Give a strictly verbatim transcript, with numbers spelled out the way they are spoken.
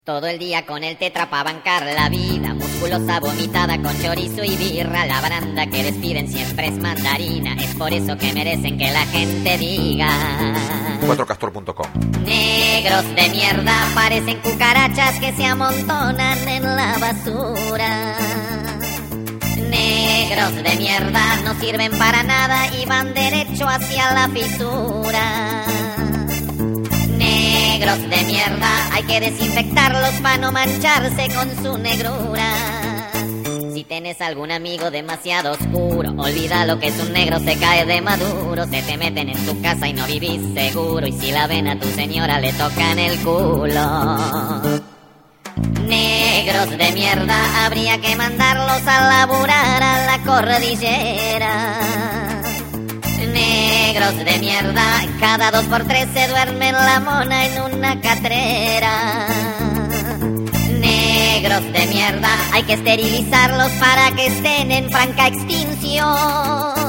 Todo el día con el tetra pa' bancar la vida, musculosa vomitada con chorizo y birra. La baranda que despiden siempre es mandarina, es por eso que merecen que la gente diga cuatro castor punto com. Negros de mierda, parecen cucarachas que se amontonan en la basura. Negros de mierda, no sirven para nada y van derecho hacia la fisura. Negros de mierda, hay que desinfectarlos para no mancharse con su negrura. Si tienes algún amigo demasiado oscuro, olvida lo que es un negro, se cae de maduro. Se te meten en tu casa y no vivís seguro, y si la ven a tu señora le tocan el culo. Negros de mierda, habría que mandarlos a laburar a la cordillera. Negros de mierda, cada dos por tres se duerme la mona en una catrera. Negros de mierda, hay que esterilizarlos para que estén en franca extinción.